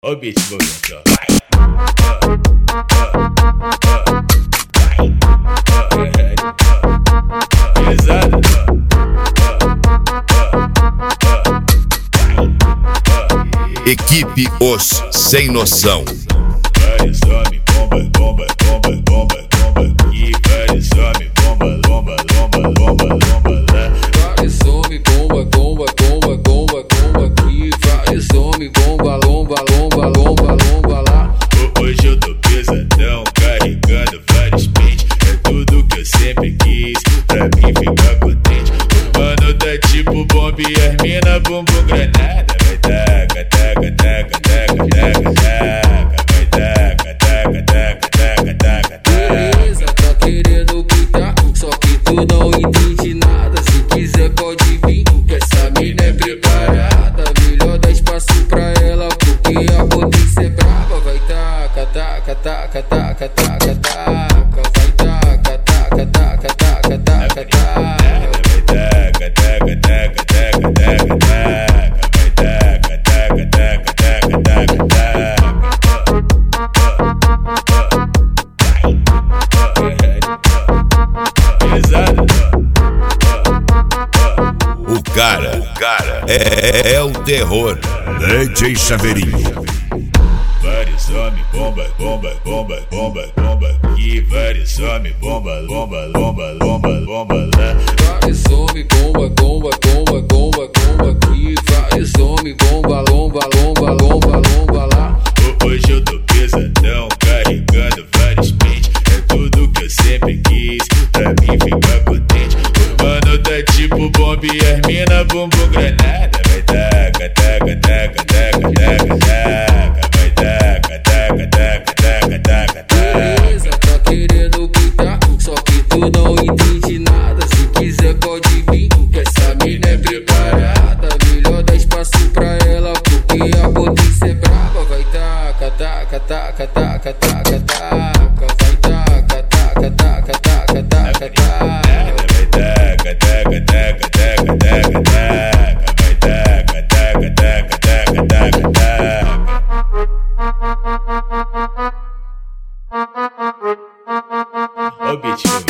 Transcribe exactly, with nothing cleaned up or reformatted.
Ó o beat movimentando. Pesado. Equipe Os Sem Noção. Vários homens, bomba, bomba, bomba, bomba, bomba. E vários homens, bomba, bomba, bomba, bomba, bomba lá. Vários homens, bomba, bomba, bomba, bomba, bomba aqui. Vários homens, bomba, lomba, lomba, lomba, lomba lá. Hoje eu tô pesadão, carregando vários pentes. É tudo que eu sempre quis, pra mim ficar contente. O mano tá tipo bomba e as mina bumbum granada. Vai taca, taca, taca, taca, taca, taca. Vai taca, taca, taca, taca, taca, taca. Beleza, tá querendo pintar, só que tu não entende nada. Se quiser pode vir, que essa mina é preparada. Melhor dar espaço pra ela, porque a potência é brava. Vai taca, taca, taca, taca, taca, taca. Vai taca, taca, taca, taca, taca, taca. Vai taca, taca, taca, taca, taca, taca. Vai taca, taca, taca, taca, taca, taca. Pesado. O cara, o cara é, é o terror. D J Chaveirinho. Vários homens, bomba, bomba, bomba, bomba, bomba. E vários homens, bomba, bomba, bomba, bomba, bomba lá. Vários homens, bomba, bomba, bomba, bomba, bomba aqui. Vários homens, bomba, lomba, lomba, lomba, lomba lá. Hoje eu tô pesadão, carregando vários pentes. É tudo que eu sempre quis, pra mim ficar contente. O mano tá tipo bomba e as mina bumbum granada. Vai taca, taca, taca, taca, taca, taca. Vai taca, taca, taca, taca, taca, taca. Beleza, tá querendo pintar, só que tu não entende nada. Se quiser pode vir, que essa mina é preparada. Melhor dar espaço pra ela, porque a potência é brava. Vai taca, taca, taca, taca, taca, taca. Vai taca, taca, taca, taca, taca, taca. Vai taca, taca, taca, taca, taca, taca. Vai taca, taca, taca, taca, taca, taca. Ó o beat.